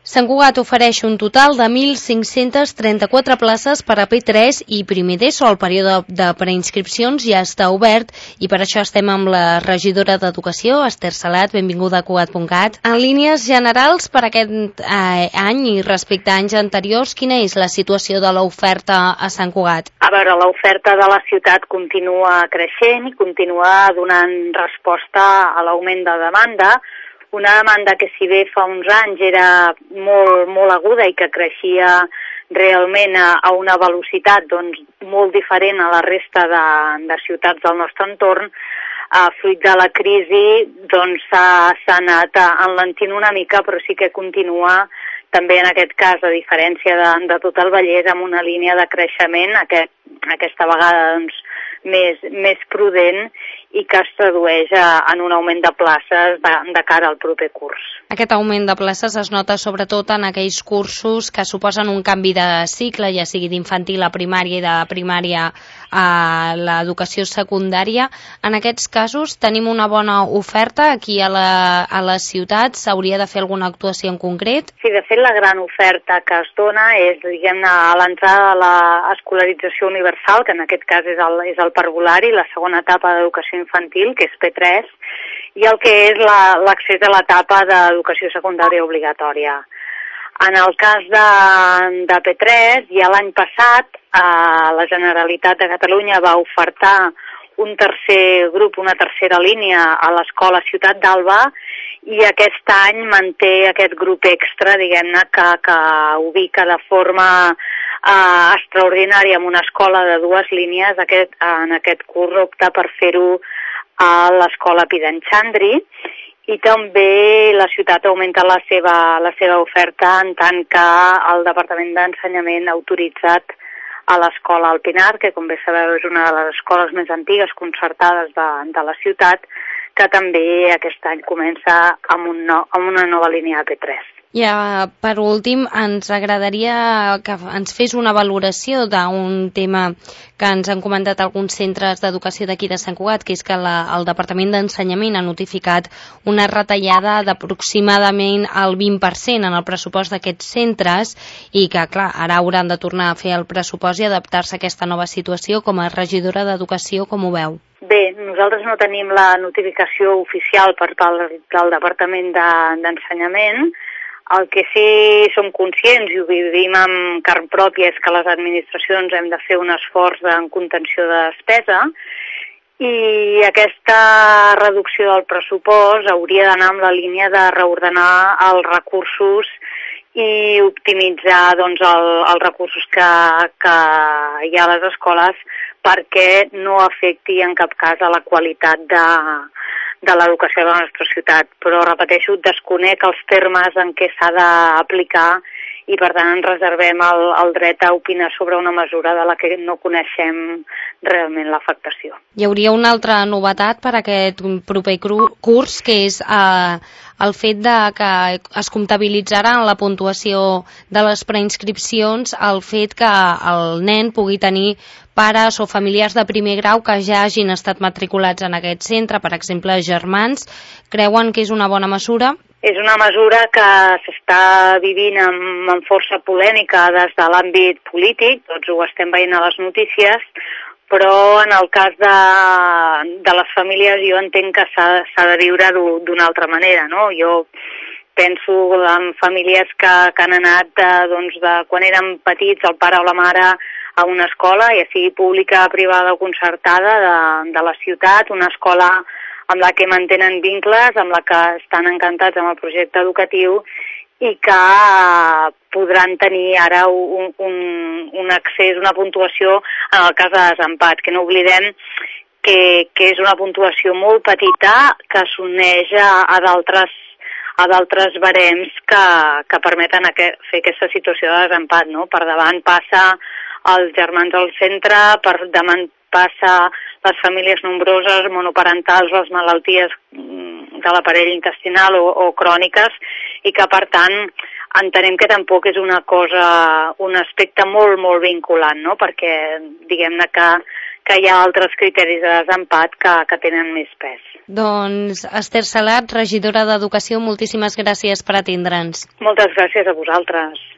Sant Cugat ofereix un total de 1.534 places per a P3 i primer d'ESO. El període de preinscripcions ja està obert i per això estem amb la regidora d'Educació, Esther Salat. Benvinguda a Cugat.cat. En línies generals, per aquest any i respecte a anys anteriors, quina és la situació de l'oferta a Sant Cugat? A veure, l'oferta de la ciutat continua creixent i continua donant resposta a l'augment de demanda. Una demanda que si bé fa uns anys era molt aguda i que creixia realment a una velocitat molt diferent a la resta de ciutats del nostre entorn, fruit de la crisi s'ha anat enlentint una mica, però sí que continua també en aquest cas, a diferència de tot el Vallès, amb una línia de creixement, aquesta vegada més prudent i que es tradueix en un augment de places de cara al proper curs. Aquest augment de places es nota sobretot en aquells cursos que suposen un canvi de cicle, ja sigui d'infantil a primària i de primària a l'educació secundària. En aquests casos tenim una bona oferta aquí a la ciutat. S'hauria de fer alguna actuació en concret? Sí, de fet la gran oferta que es dona és, diguem-ne, a l'entrada de l'escolarització universal, que en aquest cas és el parvulari, la segona etapa d'educació infantil, que és P3, i el que és l'accés a l'etapa d'educació secundària obligatòria. En el cas de P3, ja l'any passat, la Generalitat de Catalunya va ofertar un tercer grup, una tercera línia a l'Escola Ciutat d'Alba, i aquest any manté aquest grup extra, diguem-ne, que ubica de forma extraordinària en una escola de 2 línies. En aquest curs opta per fer-ho a l'Escola Pidenchandri, i també la ciutat augmenta la seva oferta en tant que el Departament d'Ensenyament ha autoritzat a l'Escola Alpinar, que com bé sabeu és una de les escoles més antigues concertades de la ciutat, que també aquest any comença amb una nova línia de P3. Ja, per últim, ens agradaria que ens fes una valoració d'un tema que ens han comentat alguns centres d'educació d'aquí de Sant Cugat, que és que el Departament d'Ensenyament ha notificat una retallada d'aproximadament el 20% en el pressupost d'aquests centres i que, clar, ara hauran de tornar a fer el pressupost i adaptar-se a aquesta nova situació. Com a regidora d'Educació, com ho veu? Bé, nosaltres no tenim la notificació oficial per part del Departament d'Ensenyament. El que sí som conscients i ho vivim amb carn pròpia és que les administracions hem de fer un esforç en contenció de despesa i aquesta reducció del pressupost hauria d'anar en la línia de reordenar els recursos i optimitzar els recursos que hi ha a les escoles perquè no afecti en cap cas a la qualitat de l'educació de la nostra ciutat. Però, repeteixo, desconec els termes en què s'ha d'aplicar i, per tant, ens reservem el dret a opinar sobre una mesura de la que no coneixem realment l'afectació. Hi hauria una altra novetat per aquest proper curs, que és el fet que es comptabilitzarà en la puntuació de les preinscripcions el fet que el nen pugui tenir pares o familiars de primer grau que ja hagin estat matriculats en aquest centre, per exemple, germans. Creuen que és una bona mesura? És una mesura que s'està vivint amb força polèmica des de l'àmbit polític, tots ho estem veient a les notícies, però en el cas de les famílies jo entenc que s'ha de viure d'una altra manera, no? Jo penso en famílies que han anat de quan eren petits el pare o la mare a una escola, ja sigui pública, privada o concertada de la ciutat, una escola amb la que mantenen vincles, amb la que estan encantats amb el projecte educatiu i que podran tenir ara un accés, una puntuació en el cas de desempat, que no oblidem que és una puntuació molt petita que s'uneix a d'altres barems que permeten fer aquesta situació de desempat, no? Per davant passa els germans al centre, per davant passa les famílies nombroses, monoparentals, les malalties de l'aparell intestinal o cròniques, i que, per tant, entenem que tampoc és un aspecte molt vinculant, no? Perquè, diguem-ne que que hi ha altres criteris de desempat que tenen més pes. Doncs Esther Salat, regidora d'Educació, moltíssimes gràcies per atendre'ns. Moltes gràcies a vosaltres.